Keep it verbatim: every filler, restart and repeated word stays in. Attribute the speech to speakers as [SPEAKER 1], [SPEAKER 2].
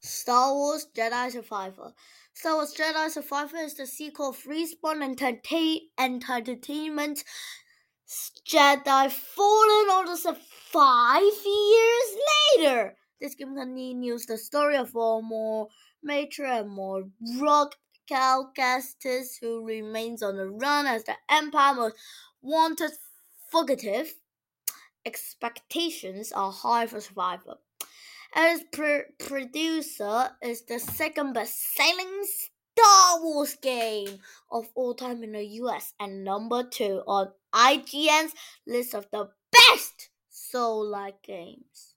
[SPEAKER 1] Star Wars Jedi Survivor. Star Wars Jedi Survivor is the sequel of Respawn Entertain- Entertainment Jedi Fallen Order five years later. This game continues the story of a more mature and more rogue Cal Kestis who remains on the run as the Empire most wanted fugitive. Expectations are high for Survivor. And its pr- producer is the second best-selling Star Wars game of all time in the U S and number two on I G N's list of the best Soul-like games.